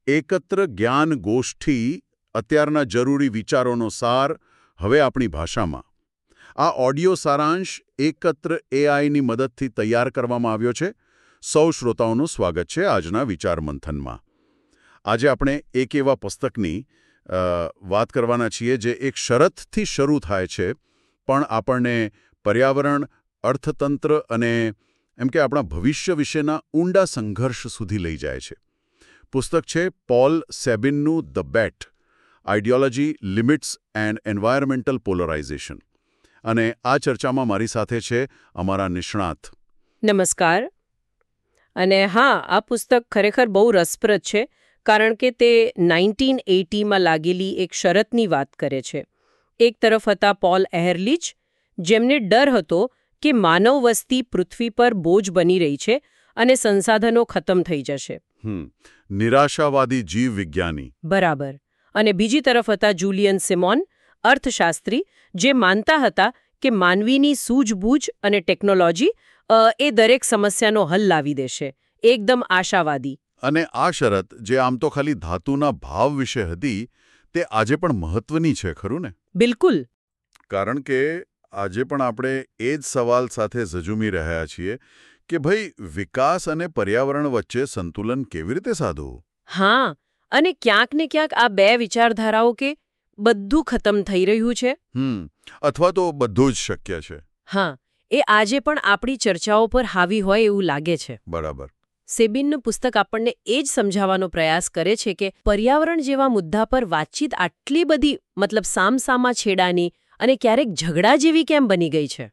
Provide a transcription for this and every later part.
એકત્ર જ્ઞાન ગોષ્ઠી અત્યારના જરૂરી વિચારોનો સાર હવે આપણી ભાષામાં. આ ઓડિયો સારાંશ એકત્ર એઆઈની મદદથી તૈયાર કરવામાં આવ્યો છે. સૌ શ્રોતાઓનું સ્વાગત છે આજના વિચાર મંથનમાં. આજે આપણે એક એવા પુસ્તકની વાત કરવાના છીએ જે એક શરતથી શરૂ થાય છે પણ આપણને પર્યાવરણ, અર્થતંત્ર અને એમ કે આપણા ભવિષ્ય વિશેના ઊંડા સંઘર્ષ સુધી લઈ જાય છે. પુસ્તક છે પોલ સેબિનનું the bet: ideology, limits and environmental polarization. અને આ ચર્ચામાં મારી સાથે છે અમારા નિષ્ણાત. નમસ્કાર. અને હા, આ પુસ્તક ખરેખર બહુ રસપ્રદ છે કારણ કે તે 1980માં લાગેલી એક શરતની વાત કરે છે. એક તરફ હતા પોલ એહરલિચ, જેમને ડર હતો કે માનવ વસ્તી પૃથ્વી પર બોજ બની રહી છે અને સંસાધનો ખતમ થઈ જશે. નિરાશાવાદી જીવ વિજ્ઞાની. બરાબર. અને બીજી તરફ હતા જુલિયન સિમોન, અર્થશાસ્ત્રી, જે માનતા હતા કે માનવીની સૂઝબૂઝ અને ટેકનોલોજી એ દરેક સમસ્યાનો હલ લાવી દેશે. એકદમ આશાવાદી. અને આ શરત, જે આમ તો ખાલી ધાતુના ભાવ વિશે હતી, તે આજે પણ મહત્વની છે, ખરું ને? બિલકુલ. કારણ કે આજે પણ આપણે એ જ સવાલ સાથે ઝઝૂમી રહ્યા છીએ કે ભાઈ, વિકાસ અને પર્યાવરણ વચ્ચે સંતુલન કેવી રીતે સાધવું? હા, અને ક્યાંક ને ક્યાંક આ બે વિચારધારાઓ કે બધું ખતમ થઈ રહ્યું છે, અથવા તો બધું જ શક્ય છે. હા, એ આજે પણ આપણી ચર્ચાઓ પર હાવી હોય એવું લાગે છે. બરાબર. સેબિનનું પુસ્તક આપણને એ જ સમજાવવાનો પ્રયાસ કરે છે કે પર્યાવરણ જેવા મુદ્દા પર વાતચીત આટલી બધી સામસામા છેડાની અને ક્યારેક ઝઘડા જેવી કેમ બની ગઈ છે.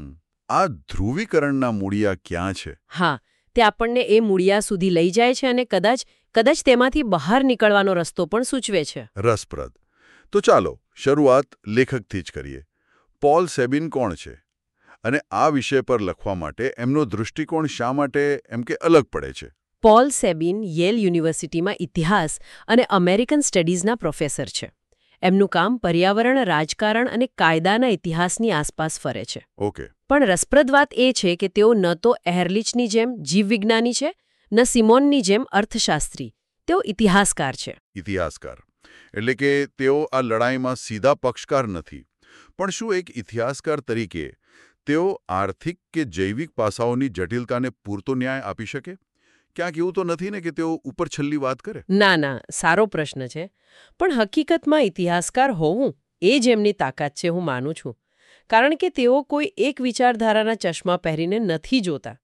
આ ધ્રુવીકરણના મૂળિયા ક્યાં છે? હા, તે આપણને એ મૂળિયા સુધી લઈ જાય છે અને કદાચ તેમાંથી બહાર નીકળવાનો રસ્તો પણ સૂચવે છે. રસપ્રદ. તો ચાલો શરૂઆત લેખકથી જ કરીએ. પોલ સેબિન કોણ છે? અને આ વિષય પર લખવા માટે એમનો દૃષ્ટિકોણ શા માટે એમ કે અલગ પડે છે? પોલ સેબિન યેલ યુનિવર્સિટીમાં ઇતિહાસ અને અમેરિકન સ્ટડીઝના પ્રોફેસર છે. એમનું કામ પર્યાવરણ, રાજકારણ અને કાયદાના ઇતિહાસની આસપાસ ફરે છે. ઓકે. પણ રસપ્રદ વાત એ છે કે તેઓ ન તો એહરલિચની જેમ જીવવિજ્ઞાની છે, ન સિમોનની જેમ અર્થશાસ્ત્રી. તેઓ ઇતિહાસકાર છે. ઇતિહાસકાર એટલે કે તેઓ આ લડાઈમાં સીધા પક્ષકાર નથી. પણ શું એક ઇતિહાસકાર તરીકે તેઓ આર્થિક કે જૈવિક પાસાઓની જટિલતાને પૂરતો ન્યાય આપી શકે? ક્યાંક એવું તો નથી ને કે તેઓ ઉપર છલ્લી વાત કરે? ના, સારો પ્રશ્ન છે. પણ હકીકતમાં ઇતિહાસકાર હોવું એ જ એમની તાકાત છે, હું માનું છું. કારણ કે તેઓ કોઈ એક વિચારધારાના ચશ્મા પહેરીને નથી જોતા.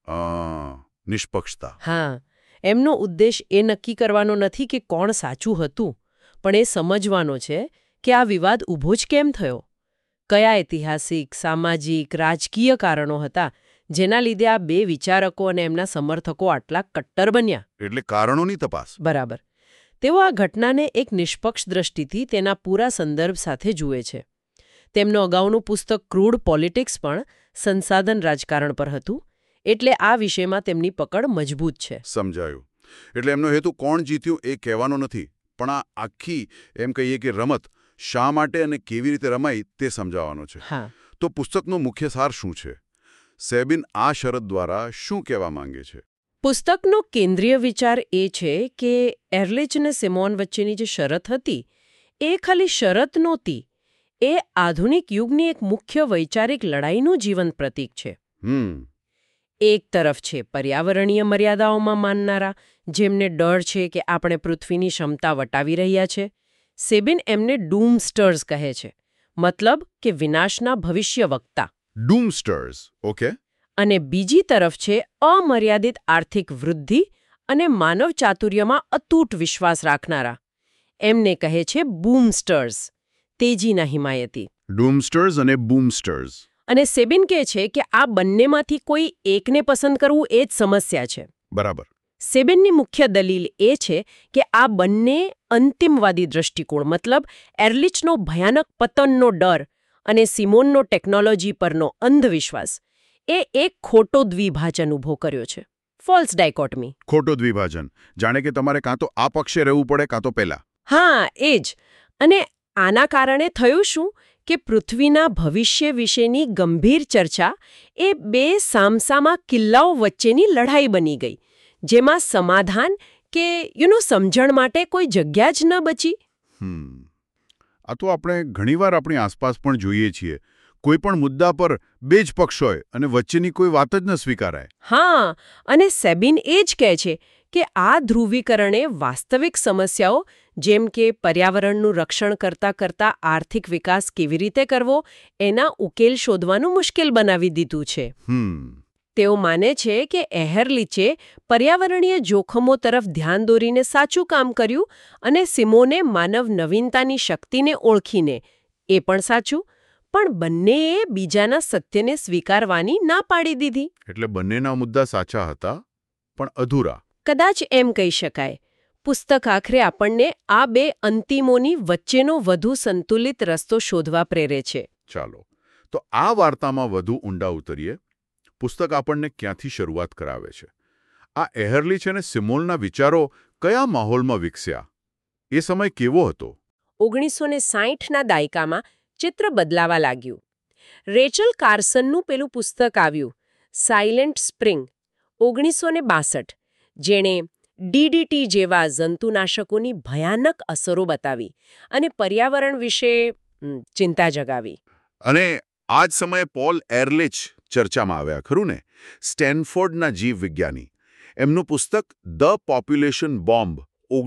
નિષ્પક્ષતા. હા, એમનો ઉદ્દેશ એ નક્કી કરવાનો નથી કે કોણ સાચું હતું, પણ એ સમજવાનો છે કે આ વિવાદ ઊભો જ કેમ થયો. કયા ઐતિહાસિક, સામાજિક, રાજકીય કારણો હતા જેના લીધે આ બે વિચારકો અને એમના સમર્થકો આટલા કટ્ટર બન્યા. એટલે કારણોની તપાસ. બરાબર. તેઓ આ ઘટનાને એક નિષ્પક્ષ દ્રષ્ટિથી તેના પૂરા સંદર્ભ સાથે જુએ છે. તેમનું અગાઉનું પુસ્તક ક્રૂડ પોલિટિક્સ પણ સંસાધન રાજકારણ પર હતું, એટલે આ વિષયમાં તેમની પકડ મજબૂત છે. સમજાયું. એટલે એમનો હેતુ કોણ જીત્યું એ કહેવાનો નથી, પણ આ આખી એમ કહીએ કે રમત શા માટે અને કેવી રીતે રમાઈ તે સમજાવવાનો છે. હા. તો પુસ્તકનો મુખ્ય સાર શું છે? સેબિન આ શરત દ્વારા શું કહેવા માંગે છે? પુસ્તકનો કેન્દ્રીય વિચાર એ છે કે એહરલિચ અને સિમોન વચ્ચેની જે શરત હતી એ ખાલી શરત નહોતી, એ આધુનિક યુગની એક મુખ્ય વૈચારિક લડાઈનું જીવંત પ્રતીક છે. એક તરફ છે પર્યાવરણીય મર્યાદાઓમાં માનનારા, જેમને ડર છે કે આપણે પૃથ્વીની ક્ષમતા વટાવી રહ્યા છે. સેબિન એમને ડૂમસ્ટર્સ કહે છે, મતલબ કે વિનાશના ભવિષ્ય વક્તા. Doomsters, okay. અને બીજી તરફ છે અમર્યાદિત આર્થિક વૃદ્ધિ અને માનવ ચાતુર્યમાં અતૂટ વિશ્વાસ રાખનારા. એમને કહે છે બૂમસ્ટર્સ, તેજીના હિમાયતી. ડૂમસ્ટર્સ અને બૂમસ્ટર્સ. અને સેબિન કહે છે કે આ બંનેમાંથી કોઈ એકને પસંદ કરવું એ જ સમસ્યા છે. બરાબર. સેબિનની મુખ્ય દલીલ એ છે કે આ બંને અંતિમવાદી દૃષ્ટિકોણ, મતલબ એહરલિચનો ભયાનક પતનનો ડર અને સિમોનનો ટેકનોલોજી પરનો અંધવિશ્વાસ, એ એક ખોટો દ્વિભાજન ઊભો કર્યો છે. False dichotomy. ખોટો દ્વિભાજન. જાણે કે તમારે કાં તો આ પક્ષે રહેવું પડે કાં તો પેલા. હા, એ જ. અને આના કારણે થયું શું કે પૃથ્વીના ભવિષ્ય વિશેની ગંભીર ચર્ચા એ બે સામસામા કિલ્લાઓ વચ્ચેની લડાઈ બની ગઈ, જેમાં સમાધાન કે સમજણ માટે કોઈ જગ્યા જ ન બચી. આ તો આપણે ઘણીવાર આપણી આસપાસ પણ જોઈએ છીએ. કોઈ પણ મુદ્દા પર બે જ પક્ષ હોય અને વચ્ચેની કોઈ વાત જ ન સ્વીકારાય. હા, અને સેબિન એ જ કહે છે કે આ ધ્રુવીકરણે વાસ્તવિક સમસ્યાઓ જેમ કે પર્યાવરણનું રક્ષણ કરતા આર્થિક વિકાસ કેવી રીતે કરવો એના ઉકેલ શોધવાનું મુશ્કેલ બનાવી દીધું છે. તેઓ માને છે કે એહરલીચે પર્યાવરણીય જોખમો તરફ ધ્યાન દોરીને સાચું કામ કર્યું અને સિમોને માનવ નવીનતાની શક્તિને ઓળખીને એ પણ સાચું, પણ બંનેએ બીજાના સત્યને સ્વીકારવાની ના પાડી દીધી. એટલે બંનેના મુદ્દા સાચા હતા પણ અધૂરા. કદાચ એમ કહી શકાય. પુસ્તક આખરે આપણને આ બે અંતિમોની વચ્ચેનો વધુ સંતુલિત રસ્તો શોધવા પ્રેરે છે. ચાલો તો આ વાર્તામાં વધુ ઊંડા ઉતરીએ. પુસ્તક આપણને ક્યાંથી શરૂઆત કરાવે છે? આ એહરલીચ અને સિમોનના વિચારો કયા માહોલમાં વિકસ્યા? એ સમય કેવો હતો? 1960ના દાયકામાં ચિત્ર બદલાવા લાગ્યું. રેચલ કાર્સનનું પેલું પુસ્તક આવ્યું, સાયલેન્ટ સ્પ્રિંગ, 1962, જેણે DDT જેવા જંતુનાશકોની ભયાનક અસરો બતાવી અને પર્યાવરણ વિશે ચિંતા જગાવી. અને આ જ સમયે પોલ એરલિચ ચર્ચામાં આવ્યા, ખરું ને? સ્ટેનફોર્ડના જીવવિજ્ઞાની. એમનું પુસ્તક ધ પોપ્યુલેશન બોમ્બ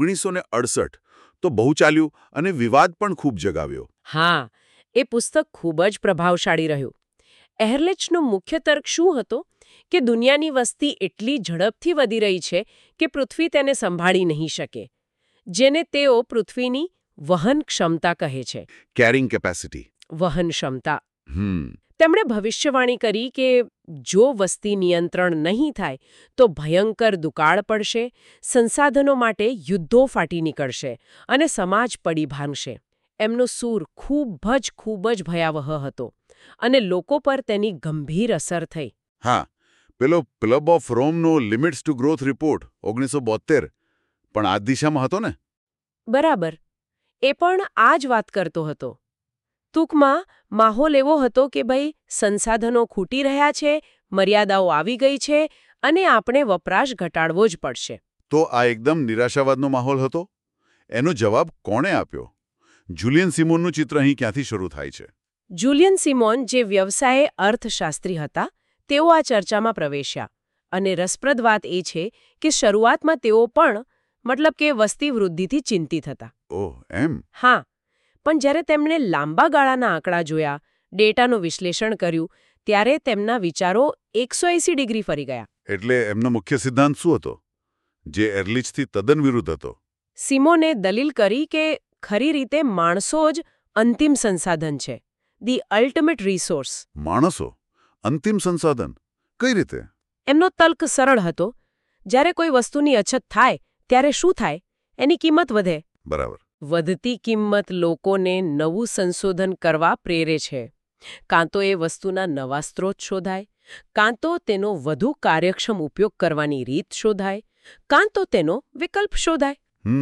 1968 તો બહુ ચાલ્યું અને વિવાદ પણ ખૂબ જગાવ્યો. હા, એ પુસ્તક ખૂબ જ પ્રભાવશાળી રહ્યું. એહરલિચનો મુખ્ય તર્ક શું હતો કે દુનિયાની વસ્તી એટલી ઝડપથી વધી રહી છે કે પૃથ્વી તેને સંભાળી નહીં શકે, જેને તેઓ પૃથ્વીની વહન ક્ષમતા કહે છે. Carrying capacity. વહન ક્ષમતા. તેમણે ભવિષ્યવાણી કરી કે જો વસ્તી નિયંત્રણ નહીં થાય તો ભયંકર દુકાળ પડશે, સંસાધનો માટે યુદ્ધો ફાટી નીકળશે અને સમાજ પડી ભાંગશે. એમનો સૂર ખૂબ જ ભયાવહ હતો અને લોકો પર તેની ગંભીર અસર થઈ. હા, પેલો ક્લબ ઓફ રોમનો લિમિટ્સ ટુ ગ્રોથ રિપોર્ટ 1972 પણ આ દિશામાં હતો ને? બરાબર, એ પણ આ જ વાત કરતો હતો. ટૂંકમાં માહોલ એવો હતો કે ભાઈ સંસાધનો ખૂટી રહ્યા છે, મર્યાદાઓ આવી ગઈ છે અને આપણે વપરાશ ઘટાડવો જ પડશે. તો આ એકદમ નિરાશાવાદનો માહોલ હતો. એનો જવાબ કોણે આપ્યો? જુલિયન સિમોનનું ચિત્ર અહીં ક્યાંથી શરૂ થાય છે? જુલિયન સિમોન, જે વ્યવસાયે અર્થશાસ્ત્રી હતા, તેઓ આ ચર્ચામાં પ્રવેશ્યા. અને રસપ્રદ વાત એ છે કે શરૂઆતમાં તેઓ પણ મતલબ કે વસ્તી વૃદ્ધિથી ચિંતિત હતા. ઓહ, એમ? હા, પણ જ્યારે તેમણે લાંબા ગાળાના આંકડા જોયા, ડેટાનું વિશ્લેષણ કર્યું, ત્યારે તેમના વિચારો 180 ડિગ્રી ફરી ગયા. એટલે એમનો મુખ્ય સિદ્ધાંત શું હતો, જે એરલિચથી તદ્દન વિરુદ્ધ હતો? સિમોને દલીલ કરી કે ખરી રીતે માણસો જ અંતિમ સંસાધન છે, ધી અલ્ટિમેટ રિસોર્સ. માણસો અંતિમ સંસાધન? કઈ રીતે? એમનો તર્ક સરળ હતો. જ્યારે કોઈ વસ્તુની અછત થાય ત્યારે શું થાય? એની કિંમત વધે. બરાબર. વધતી કિંમત લોકોને નવું સંશોધન કરવા પ્રેરે છે. કાં તો એ વસ્તુના નવા સ્ત્રોત શોધાય, કાં તો તેનો વધુ કાર્યક્ષમ ઉપયોગ કરવાની રીત શોધાય, કાં તો તેનો વિકલ્પ શોધાય.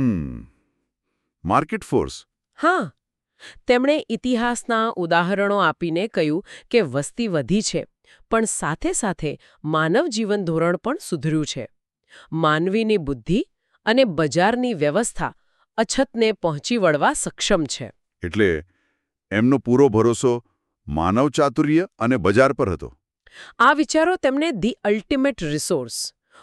Market force. હા, તેમણે ઇતિહાસના ઉદાહરણો આપીને કહ્યું કે વસ્તી વધી છે, પણ સાથે સાથે માનવ જીવન ધોરણ પણ સુધર્યું છે. માનવીની બુદ્ધિ અને બજારની વ્યવસ્થા અછતને પહોંચી વળવા સક્ષમ છે. એટલે એમનો પૂરો ભરોસો માનવ ચાતુર્ય અને બજાર પર હતો. આ વિચારો તેમણે ધી અલ્ટિમેટ રિસોર્સ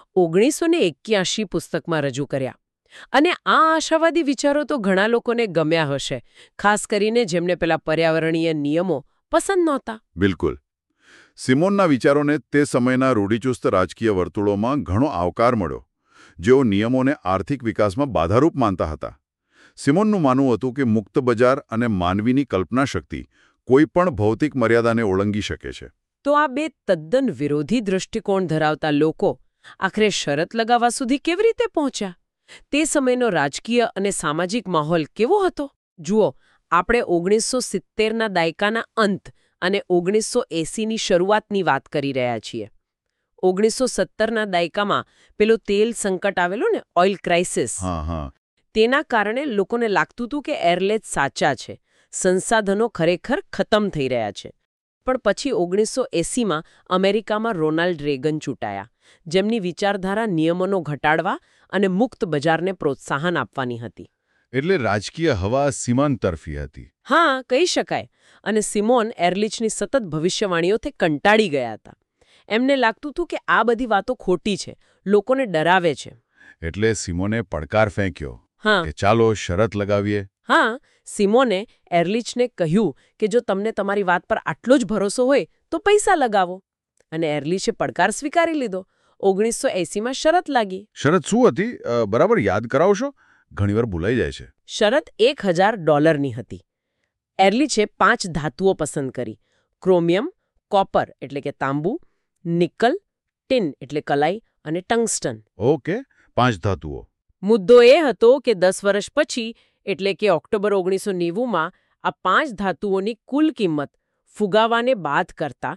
1981 પુસ્તકમાં રજૂ કર્યા. અને આ આશાવાદી વિચારો તો ઘણા લોકોને ગમ્યા હશે, ખાસ કરીને જેમને પેલા પર્યાવરણીય નિયમો પસંદ નહોતા. બિલકુલ. સિમોનના વિચારોને તે સમયના રૂઢિચુસ્ત રાજકીય વર્તુળોમાં ઘણો આવકાર મળ્યો, જેઓ નિયમોને આર્થિક વિકાસમાં બાધારૂપ માનતા હતા. સિમોનનું માનવું હતું કે મુક્ત બજાર અને માનવીની કલ્પના શક્તિ કોઈ પણ ભૌતિક મર્યાદાને ઓળંગી શકે છે. તો આ બે તદ્દન વિરોધી દૃષ્ટિકોણ ધરાવતા લોકો આખરે શરત લગાવવા સુધી કેવી રીતે પહોંચ્યા? તે સમયનો રાજકીય અને સામાજિક માહોલ કેવો હતો? જુઓ, આપણે 1970ના દાયકાના અંત અને 1980ની શરૂઆતની વાત કરી રહ્યા છીએ. 1970ના દાયકામાં પેલું તેલ સંકટ આવેલું ને, ઓઇલ ક્રાઇસિસ. તેના કારણે લોકોને લાગતું હતું કે એરલેચ સાચા છે, સંસાધનો ખરેખર ખતમ થઈ રહ્યા છે. પણ પછી 1980માં અમેરિકામાં રોનાલ્ડ રેગન ચૂંટાયા, જેમની વિચારધારા નિયમનો ઘટાડવા અને મુક્ત બજારને પ્રોત્સાહન આપવાની હતી. એટલે રાજકીય હવા સીમાંત તરફી હતી. હા, કહી શકાય. અને સિમોન એર્લિચની સતત ભવિષ્યવાણીઓથી કંટાળી ગયા હતા. એમને લાગતું હતું કે આ બધી વાતો ખોટી છે, લોકોને ડરાવે છે. એટલે સિમોને પડકાર ફેંક્યો હા કે ચાલો શરત લગાવીએ. હા, સિમોને એર્લિચને કહ્યું કે જો તમને તમારી વાત પર આટલો જ ભરોસો હોય તો પૈસા લગાવો. અને એર્લિચે પડકાર સ્વીકારી લીધો. 1980માં શરત લાગી. શરત શું હતી? બરાબર યાદ કરાવશો? ઘણીવાર ભૂલાઈ જાય છે. શરત $1000ની હતી. એર્લિચે 5 ધાતુઓ પસંદ કરી: ક્રોમિયમ, કોપર એટલે કે તાંબુ, નિકલ, ટીન એટલે કલાઈ અને ટંગસ્ટન. ઓકે, 5 ધાતુઓ. મુદ્દો એ હતો કે 10 વર્ષ પછી એટલે કે ઓક્ટોબર 1990માં આ 5 ધાતુઓની કુલ કિંમત ફુગાવાને બાદ કરતા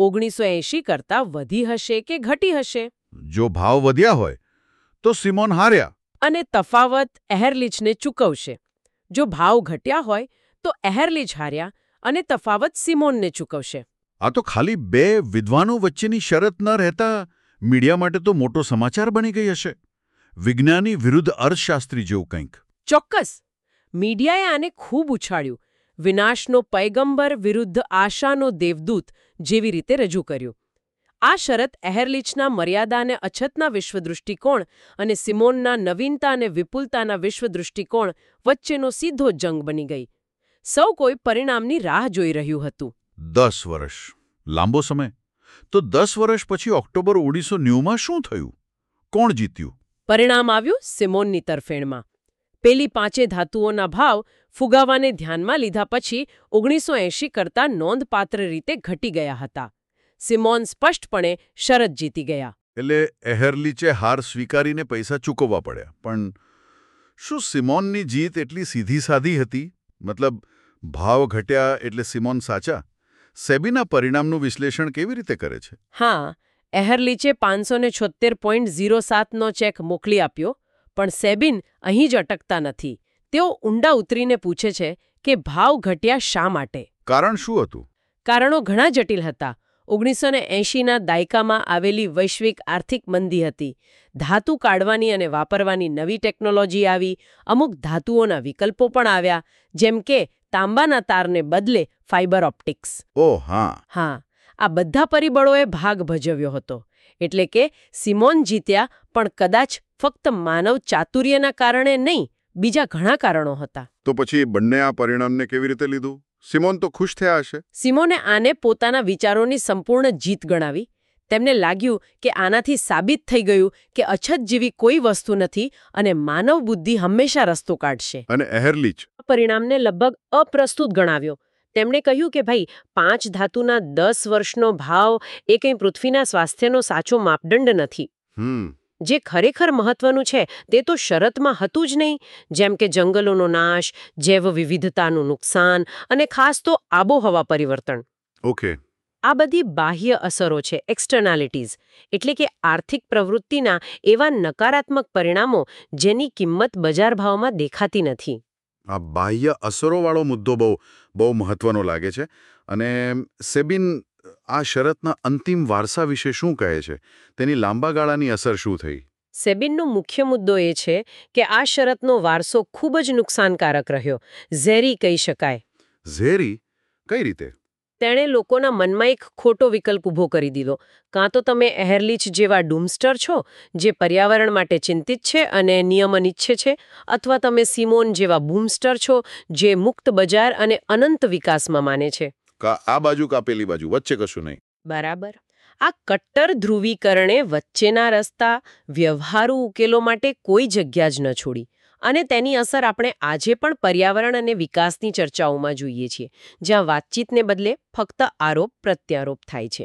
1980 કરતાં વધી હશે કે ઘટી હશે. જો ભાવ વધ્યા હોય તો સિમોન હાર્યા અને તફાવત એહર્લિચને ચૂકવશે. જો ભાવ ઘટ્યા હોય તો એહર્લિચ હાર્યા અને તફાવત સિમોનને ચૂકવશે. આ તો ખાલી 2 વિદ્વાનો વચ્ચેની શરત ન રહેતા મીડિયા માટે તો મોટો સમાચાર બની ગઈ હશે. વિજ્ઞાની વિરુદ્ધ અર્થશાસ્ત્રી જેવું કંઈક. ચોક્કસ. મીડિયાએ આને ખૂબ ઉછાળ્યું. વિનાશનો પયગંબર વિરુદ્ધ આશાનો દેવદૂત જેવી રીતે રજૂ કર્યું. આ શરત એહર્લિચના મર્યાદા અને અછતના વિશ્વદૃષ્ટિકોણ અને સિમોનના નવીનતા અને વિપુલતાના વિશ્વદૃષ્ટિકોણ વચ્ચેનો સીધો જંગ બની ગઈ. સૌ કોઈ પરિણામની રાહ જોઈ રહ્યું હતું. 10 વર્ષ લાંબો સમય. તો 10 વર્ષ પછી ઓક્ટોબર 1990માં શું થયું? કોણ જીત્યું? પરિણામ આવ્યું સિમોનની તરફેણમાં. પેલી 5 ધાતુઓના ભાવ ફુગાવાને ધ્યાનમાં લીધા પછી 1980 કરતાં નોંધપાત્ર રીતે ઘટી ગયા હતા. સિમોન સ્પષ્ટપણે શરત જીતી ગયા. એટલે એહર્લિચે હાર સ્વીકારીને પૈસા ચૂકવવા પડ્યા. પણ શું સિમોનની જીત એટલી સીધી સાધી હતી? મતલબ ભાવ ઘટ્યા એટલે સિમોન સાચા? સેબીના પરિણામનું વિશ્લેષણ કેવી રીતે કરે છે? હા, એહર્લિચે 576.07નો ચેક મોકલી આપ્યો. પણ સેબિન અહીં જ અટકતા નથી. તેઓ ઊંડા ઉતરીને પૂછે છે કે ભાવ ઘટ્યા શા માટે? કારણ શું હતું? કારણો ઘણા જટિલ હતા. 1980ના દાયકામાં આવેલી વૈશ્વિક આર્થિક મંદી હતી. ધાતુ કાઢવાની અને વાપરવાની નવી ટેકનોલોજી આવી. અમુક ધાતુઓના વિકલ્પો પણ આવ્યા, જેમ કે તાંબાના તારને બદલે ફાઇબર ઓપ્ટિક્સ. ઓહ હા. હા, આ બધા પરિબળોએ ભાગ ભજવ્યો હતો. એટલે કે સિમોન જીત્યા, પણ કદાચ ફક્ત માનવ ચાતુર્યના કારણે નહીં, બીજા ઘણા કારણો હતા. તો પછી બંને આ પરિણામને કેવી રીતે લીધું? સિમોન તો ખુશ થયા હશે. સિમોને આને પોતાના વિચારોની સંપૂર્ણ જીત ગણાવી. તેમને લાગ્યું કે આનાથી સાબિત થઈ ગયું કે અછત જેવી કોઈ વસ્તુ નથી અને માનવ બુદ્ધિ હંમેશા રસ્તો કાઢશે. અને એહર્લિચ પરિણામને લગભગ અપ્રસ્તુત ગણાવ્યો. તેમણે કહ્યું કે ભાઈ, 5 ધાતુના 10 વર્ષનો ભાવ એ કંઈ પૃથ્વીના સ્વાસ્થ્યનો સાચો માપદંડ નથી. જે ખરેખર મહત્વનું છે તે તો શરતમાં હતું જ નહીં, જેમ કે જંગલોનો નાશ, જૈવ વિવિધતાનું નુકસાન અને ખાસ તો આબોહવા પરિવર્તન. ઓકે. આ બધી બાહ્ય અસરો છે, એક્સટર્નાલિટીઝ. એટલે કે આર્થિક પ્રવૃત્તિના એવા નકારાત્મક પરિણામો જેની કિંમત બજાર ભાવમાં દેખાતી નથી. આ બાહ્ય અસરોવાળો મુદ્દો બહુ મહત્વનો લાગે છે. અને સેબિન આ શરતના અંતિમ વારસા વિશે શું કહે છે? તેની લાંબા ગાળાની અસર શું થઈ? સેબિનનો મુખ્ય મુદ્દો એ છે કે આ શરતનો વારસો ખૂબ જ નુકસાનકારક રહ્યો. ઝેરી કહી શકાય. ઝેરી? કઈ રીતે? તેણે લોકોના મનમાં એક ખોટો વિકલ્પ ઊભો કરી દીધો. કાં તો તમે એહર્લિચ જેવા ડૂમસ્ટર છો, જે પર્યાવરણ માટે ચિંતિત છે અને નિયમન ઈચ્છે છે, અથવા તમે સિમોન જેવા બૂમસ્ટર છો, જે મુક્ત બજાર અને અનંત વિકાસમાં માને છે. આ બાજુ કા પેલી બાજુ, વચ્ચે કશું નહીં. બરાબર. આ કટ્ટર ધ્રુવીકરણે વચ્ચેના રસ્તા, વ્યવહારુ ઉકેલો માટે કોઈ જગ્યા જ ન છોડી. અને તેની અસર આપણે આજે પણ પર્યાવરણ અને વિકાસની ચર્ચાઓમાં જોઈએ છીએ, જ્યાં વાતચીતને બદલે ફક્ત આરોપ પ્રત્યારોપ થાય છે.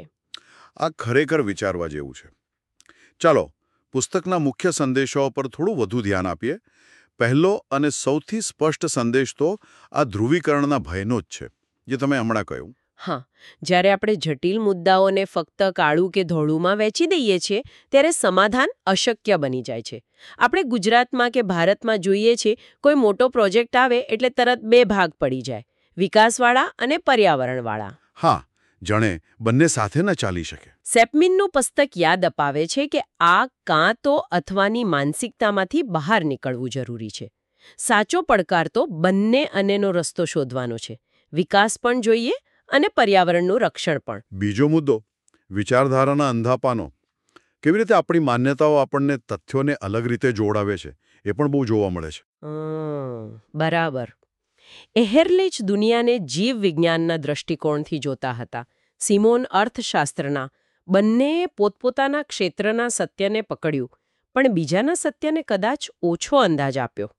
આ ખરેખર વિચારવા જેવું છે. ચાલો, પુસ્તકના મુખ્ય સંદેશાઓ પર થોડું વધુ ધ્યાન આપીએ. પહેલો અને સૌથી સ્પષ્ટ સંદેશ તો આ ધ્રુવીકરણના ભયનો જ છે, જે તમે હમણાં કહ્યું. હા, જ્યારે આપણે જટિલ મુદ્દાઓને ફક્ત કાળું કે ધોળુંમાં વહેંચી દઈએ છીએ, ત્યારે સમાધાન અશક્ય બની જાય છે. આપણે ગુજરાતમાં કે ભારતમાં જોઈએ છીએ, કોઈ મોટો પ્રોજેક્ટ આવે એટલે તરત 2 ભાગ પડી જાય, વિકાસવાળા અને પર્યાવરણવાળા. હા, જાણે બંને સાથે ન ચાલી શકે. સેપમિનનું પુસ્તક યાદ અપાવે છે કે આ કાં તો અથવાની માનસિકતામાંથી બહાર નીકળવું જરૂરી છે. સાચો પડકાર તો બંને અનેનો રસ્તો શોધવાનો છે. વિકાસ પણ જોઈએ અને પર્યાવરણનું રક્ષણ પણ. બીજો મુદ્દો વિચારધારાના અંધાપાનો. કેવી રીતે આપણી માન્યતાઓ આપણને તથ્યોને અલગ રીતે જોડાવે છે એ પણ બહુ જોવા મળે છે. બરાબર. એહર્લિચ દુનિયાને જીવ વિજ્ઞાનના દ્રષ્ટિકોણથી જોતા હતા. સિમોન અર્થશાસ્ત્રના. બંનેએ પોતપોતાના ક્ષેત્રના સત્યને પકડ્યું પણ બીજાના સત્યને કદાચ ઓછો અંદાજ આપ્યો.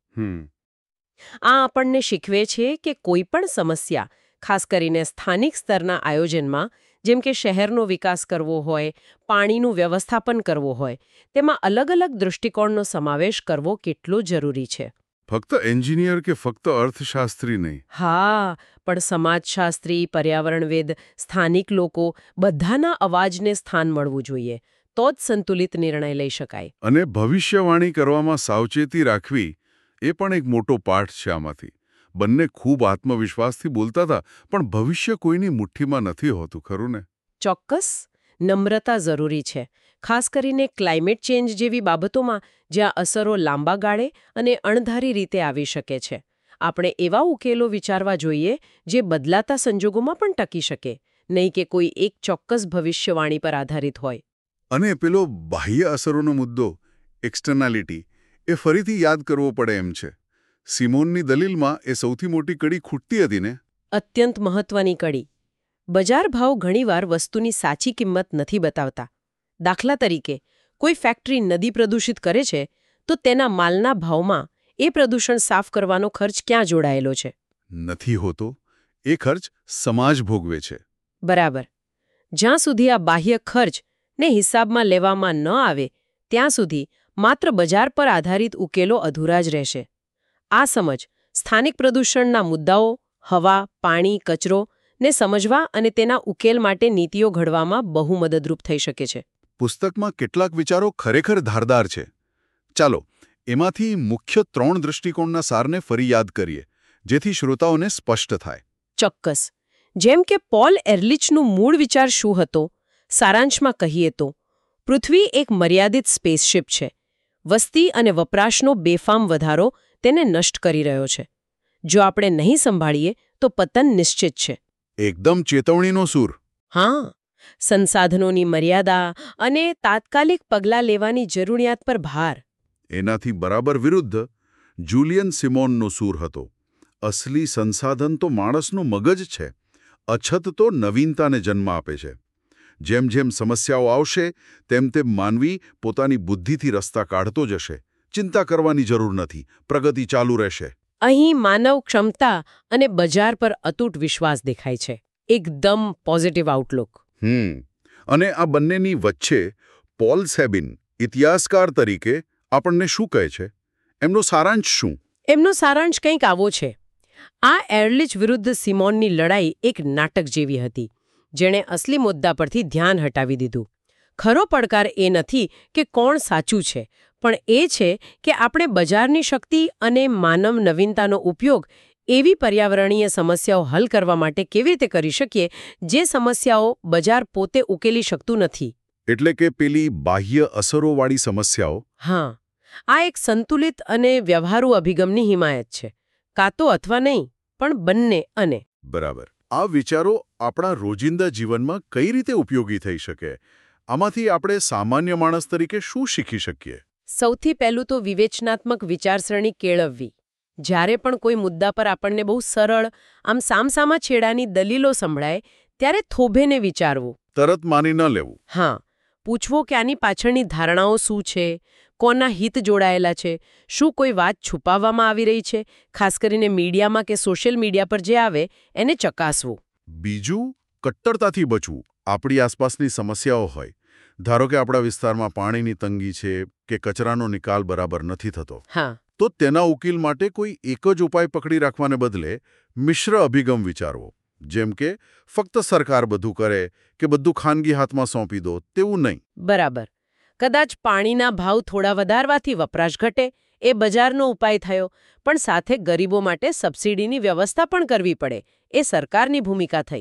આ આપણને શીખવે છે કે કોઈ પણ સમસ્યા, ખાસ કરીને સ્થાનિક સ્તરના આયોજનમાં, જેમ કે શહેરનો વિકાસ કરવો હોય, પાણીનું વ્યવસ્થાપન કરવું હોય, તેમાં અલગ અલગ દૃષ્ટિકોણનો સમાવેશ કરવો કેટલો જરૂરી છે. ફક્ત એન્જિનિયર કે ફક્ત અર્થશાસ્ત્રી નહીં. હા, પણ સમાજશાસ્ત્રી, પર્યાવરણવિદ, સ્થાનિક લોકો બધાના અવાજને સ્થાન મળવું જોઈએ. તો જ સંતુલિત નિર્ણય લઈ શકાય. અને ભવિષ્યવાણી કરવામાં સાવચેતી રાખવી એ પણ એક મોટો પાઠ છે આમાંથી. બંને ખૂબ આત્મવિશ્વાસથી બોલતા હતા, પણ ભવિષ્ય કોઈની મુઠ્ઠીમાં નથી હોતું, ખરું ને? ચોક્કસ. નમ્રતા જરૂરી છે. ખાસ કરીને ક્લાઇમેટ ચેન્જ જેવી બાબતોમાં જ્યાં અસરો લાંબા ગાળે અને અણધારી રીતે આવી શકે છે. આપણે એવા ઉકેલો વિચારવા જોઈએ જે બદલાતા સંજોગોમાં પણ ટકી શકે, નહીં કે કોઈ એક ચોક્કસ ભવિષ્યવાણી પર આધારિત હોય. અને પેલો બાહ્ય અસરોનો મુદ્દો, એક્સટર્નાલિટી, એ ફરીથી યાદ કરવો પડે એમ છે. સિમોનની દલીલમાં એ સૌથી મોટી કડી ખૂટતી હતી ને? અત્યંત મહત્વની કડી. બજાર ભાવ ઘણીવાર વસ્તુની સાચી કિંમત નથી બતાવતા. દાખલા તરીકે, કોઈ ફેક્ટરી નદી પ્રદૂષિત કરે છે તો તેના માલના ભાવમાં એ પ્રદૂષણ સાફ કરવાનો ખર્ચ ક્યાં જોડાયેલો છે? નથી હોતો. એ ખર્ચ સમાજ ભોગવે છે. બરાબર. જ્યાં સુધી આ બાહ્ય ખર્ચને હિસાબમાં લેવામાં ન આવે ત્યાં સુધી માત્ર બજાર પર આધારિત ઉકેલો અધૂરા જ રહેશે. આ સમજ સ્થાનિક પ્રદૂષણના મુદ્દાઓ, હવા, પાણી, કચરો ને સમજવા અને તેના ઉકેલ માટે નીતિઓ ઘડવામાં બહુ મદદરૂપ થઈ શકે છે. પુસ્તકમાં કેટલાક વિચારો ખરેખર ધારદાર છે. ચાલો, એમાંથી મુખ્ય 3 દૃષ્ટિકોણના સારને ફરી યાદ કરીએ, જેથી શ્રોતાઓને સ્પષ્ટ થાય. ચોક્કસ. જેમ કે પોલ એરલિચનું મૂળ વિચાર શું હતો? સારાંશમાં કહીએ તો, પૃથ્વી એક મર્યાદિત સ્પેસશિપ છે. વસ્તી અને વપરાશનો બેફામ વધારો તેને નષ્ટ કરી રહ્યો છે. જો આપણે નહીં સંભાળીએ તો પતન નિશ્ચિત છે. એકદમ ચેતવણીનો સૂર. હા, સંસાધનોની મર્યાદા અને તાત્કાલિક પગલાં લેવાની જરૂરિયાત પર ભાર. એનાથી બરાબર વિરુદ્ધ જુલિયન સિમોનનો સૂર હતો. અસલી સંસાધન તો માણસનું મગજ છે. અછત તો નવીનતાને જન્મ આપે છે. જેમ જેમ સમસ્યાઓ આવશે તેમ તેમ માનવી પોતાની બુદ્ધિથી રસ્તા કાઢતો જશે. ચિંતા કરવાની જરૂર નથી. પ્રગતિ ચાલુ રહેશે. અહીં માનવ ક્ષમતા અને બજાર પર અતૂટ વિશ્વાસ દેખાય છે. એકદમ પોઝિટિવ આઉટલુક. અને આ બંનેની વચ્ચે પોલ સેબિન, ઇતિહાસકાર તરીકે, આપણને શું કહે છે? એમનો સારાંશ શું? એમનો સારાંશ કંઈક આવો છે. આ એરલિચ વિરુદ્ધ સિમોનની લડાઈ એક નાટક જેવી હતી, જેણે અસલી મુદ્દા પરથી ધ્યાન હટાવી દીધું. ખરો પડકાર એ નથી કે કોણ સાચું છે, પણ એ છે કે આપણે બજારની શક્તિ અને માનવ નવીનતાનો ઉપયોગ એવી પર્યાવરણીય સમસ્યાઓ હલ કરવા માટે કેવી રીતે કરી શકીએ જે સમસ્યાઓ બજાર પોતે ઉકેલી શકતું નથી. એટલે કે પેલી બાહ્ય અસરોવાળી સમસ્યાઓ. હા, આ એક સંતુલિત અને વ્યવહારુ અભિગમની હિમાયત છે. કાં તો અથવા નહીં, પણ બંને અને. બરાબર. આ વિચારો આપણા રોજિંદા જીવનમાં કઈ રીતે ઉપયોગી થઈ શકે? આમાંથી આપણે સામાન્ય માણસ તરીકે શું શીખી શકીએ? સૌથી પહેલું તો વિવેચનાત્મક વિચારસરણી કેળવવી. જ્યારે પણ કોઈ મુદ્દા પર આપણને બહુ સરળ, આમ સામસામા છેડાની દલીલો સંભળાય, ત્યારે થોભેને વિચારવું. તરત માની ન લેવું. હા, પૂછવો કે આની પાછળની ધારણાઓ શું છે, કોના હિત જોડાયેલા છે, શું કોઈ વાત છુપાવવામાં આવી રહી છે, ખાસ કરીને મીડિયામાં કે સોશિયલ મીડિયા પર જે આવે એને ચકાસવું. બીજું, કટ્ટરતાથી બચવું. આપણી આસપાસની સમસ્યાઓ હોય, ધારો કે આપણા વિસ્તારમાં પાણીની તંગી છે કે કચરાનો નિકાલ બરાબર નથી થતો, હા, તો તેના ઉકેલ માટે કોઈ એક જ ઉપાય પકડી રાખવાને બદલે મિશ્ર અભિગમ વિચારવો. જેમ કે ફક્ત સરકાર બધું કરે કે બધું ખાનગી હાથમાં સોંપી દો, તેવું નહીં. બરાબર. કદાચ પાણીના ભાવ થોડા વધારવાથી વપરાશ ઘટે, એ બજારનો ઉપાય થયો, પણ સાથે ગરીબો માટે સબસિડીની વ્યવસ્થા પણ કરવી પડે, એ સરકારની ભૂમિકા થઈ.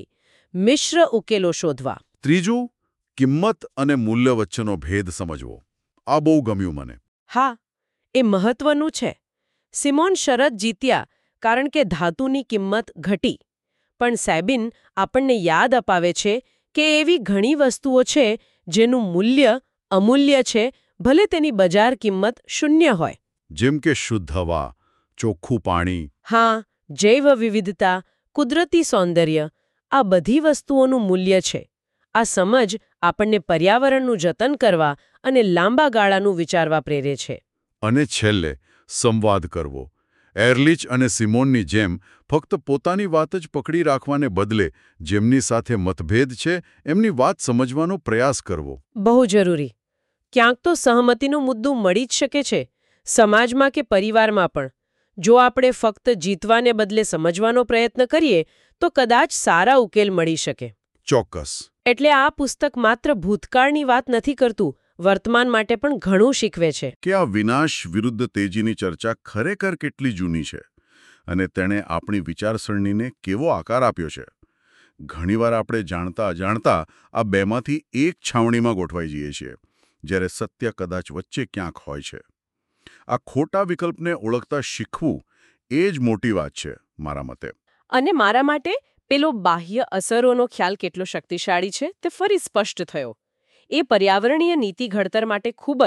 મિશ્ર ઉકેલો શોધવા. ત્રીજું, કિંમત અને મૂલ્ય વચ્ચેનો ભેદ સમજવો. આ બહુ ગમ્યું મને. હા, એ મહત્વનું છે. સિમોન શરત જીત્યા કારણ કે ધાતુની કિંમત ઘટી. પણ સેબિન આપણને યાદ અપાવે છે કે એવી ઘણી વસ્તુઓ છે જેનું મૂલ્ય અમૂલ્ય છે, ભલે તેની બજાર કિંમત શૂન્ય હોય. જેમ કે શુદ્ધ હવા, ચોખ્ખું પાણી. હા, જૈવ વિવિધતા, કુદરતી સૌંદર્ય, આ બધી વસ્તુઓનું મૂલ્ય છે. આ સમજ આપણને પર્યાવરણનું જતન કરવા અને લાંબા ગાળાનું વિચારવા પ્રેરે છે. અને છેલ્લે, સંવાદ કરવો. એર્લિચ અને સિમોનની જેમ ફક્ત પોતાની વાત જ પકડી રાખવાને બદલે જેમની સાથે મતભેદ છે એમની વાત સમજવાનો પ્રયાસ કરવો. બહુ જરૂરી. ક્યાંક તો સહમતિનું મુદ્દું મળી જ શકે છે, સમાજમાં કે પરિવારમાં પણ. જો આપણે ફક્ત જીતવાને બદલે સમજવાનો પ્રયત્ન કરીએ તો કદાચ સારા ઉકેલ મળી શકે. ચોક્કસ. એટલે આ પુસ્તક માત્ર ભૂતકાળની વાત નથી કરતું, વર્તમાન માટે પણ ઘણું શીખવે છે. કે આ વિનાશ વિરુદ્ધ તેજીની ચર્ચા ખરેખર કેટલી જૂની છે અને તેણે આપણી વિચારસરણીને કેવો આકાર આપ્યો છે. ઘણીવાર આપણે જાણતા અજાણતા આ બેમાંથી એક છાવણીમાં ગોઠવાઈ જઈએ છીએ, જ્યારે સત્ય કદાચ વચ્ચે ક્યાંક હોય છે. આ ખોટા વિકલ્પને ઓળખતા શીખવું એ જ મોટી વાત છે મારા મતે. અને મારા માટે પેલો બાહ્ય અસરોનો ખ્યાલ કેટલો શક્તિશાળી છે તે ફરી સ્પષ્ટ થયો. એ પર્યાવરણીય નીતિ ઘડતર માટે ખૂબ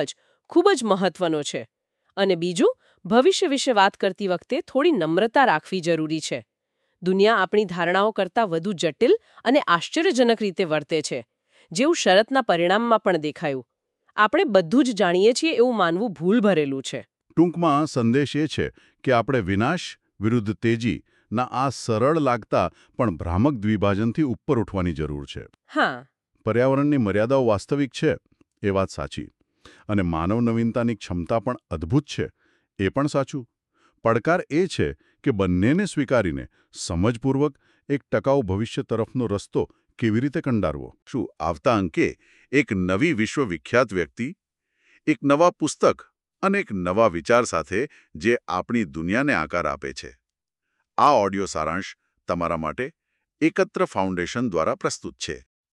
જ મહત્વનો છે. અને બીજું, ભવિષ્ય વિશે વાત કરતી વખતે થોડી નમ્રતા રાખવી જરૂરી છે. દુનિયા આપણી ધારણાઓ કરતાં વધુ જટિલ અને આશ્ચર્યજનક રીતે વર્તે છે, જેવું શરતના પરિણામમાં પણ દેખાયું. આપણે બધું જ જાણીએ છીએ એવું માનવું ભૂલ ભરેલું છે. ટૂંકમાં સંદેશ એ છે કે આપણે વિનાશ વિરુદ્ધ તેજી ના આ સરળ લાગતા પણ ભ્રામક દ્વિભાજનથી ઉપર ઉઠવાની જરૂર છે. હા, પર્યાવરણની મર્યાદાઓ વાસ્તવિક છે, એ વાત સાચી. અને માનવ નવીનતાની ક્ષમતા પણ અદ્ભુત છે, એ પણ સાચું. પડકાર એ છે કે બંનેને સ્વીકારીને સમજપૂર્વક એક ટકાઉ ભવિષ્ય તરફનો રસ્તો કેવી રીતે કંડારવો. શું આવતા અંકે એક નવી વિશ્વવિખ્યાત વ્યક્તિ, એક નવા પુસ્તક અને એક નવા વિચાર સાથે જે આપણી દુનિયાને આકાર આપે છે. આ ઓડિયો સારાંશ તમારા માટે એકત્ર ફાઉન્ડેશન દ્વારા પ્રસ્તુત છે.